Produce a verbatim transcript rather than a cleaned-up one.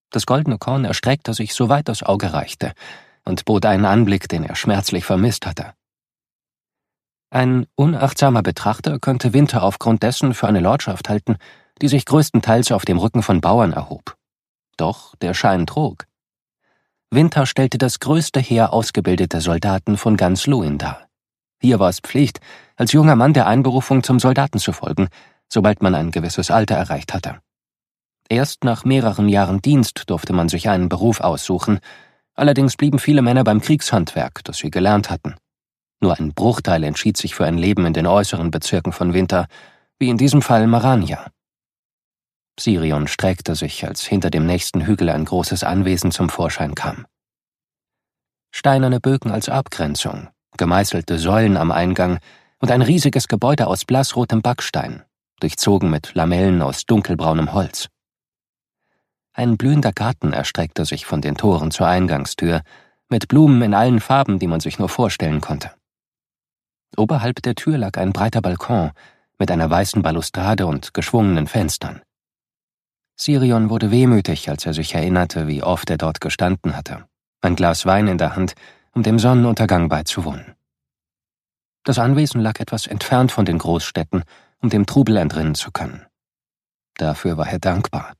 Das goldene Korn erstreckte sich, soweit das Auge reichte, und bot einen Anblick, den er schmerzlich vermisst hatte. Ein unachtsamer Betrachter könnte Winter aufgrund dessen für eine Lordschaft halten, die sich größtenteils auf dem Rücken von Bauern erhob. Doch der Schein trug. Winter stellte das größte Heer ausgebildeter Soldaten von ganz Luin dar. Hier war es Pflicht, als junger Mann der Einberufung zum Soldaten zu folgen, sobald man ein gewisses Alter erreicht hatte. Erst nach mehreren Jahren Dienst durfte man sich einen Beruf aussuchen, allerdings blieben viele Männer beim Kriegshandwerk, das sie gelernt hatten. Nur ein Bruchteil entschied sich für ein Leben in den äußeren Bezirken von Winter, wie in diesem Fall Marania. Sirion streckte sich, als hinter dem nächsten Hügel ein großes Anwesen zum Vorschein kam. Steinerne Bögen als Abgrenzung, gemeißelte Säulen am Eingang und ein riesiges Gebäude aus blassrotem Backstein, durchzogen mit Lamellen aus dunkelbraunem Holz. Ein blühender Garten erstreckte sich von den Toren zur Eingangstür, mit Blumen in allen Farben, die man sich nur vorstellen konnte. Oberhalb der Tür lag ein breiter Balkon mit einer weißen Balustrade und geschwungenen Fenstern. Sirion wurde wehmütig, als er sich erinnerte, wie oft er dort gestanden hatte, ein Glas Wein in der Hand, um dem Sonnenuntergang beizuwohnen. Das Anwesen lag etwas entfernt von den Großstädten, um dem Trubel entrinnen zu können. Dafür war er dankbar.